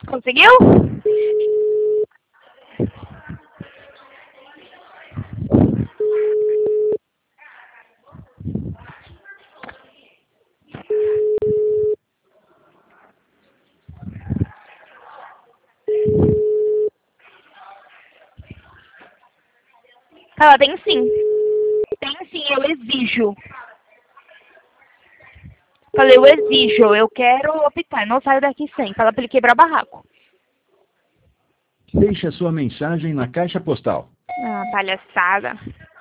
Conseguiu? Ela tem sim. Tem sim, eu exijo. Falei, eu exijo, eu quero optar, não saio daqui sem. Fala pra ele quebrar barraco. Deixe a sua mensagem na caixa postal. Ah, palhaçada.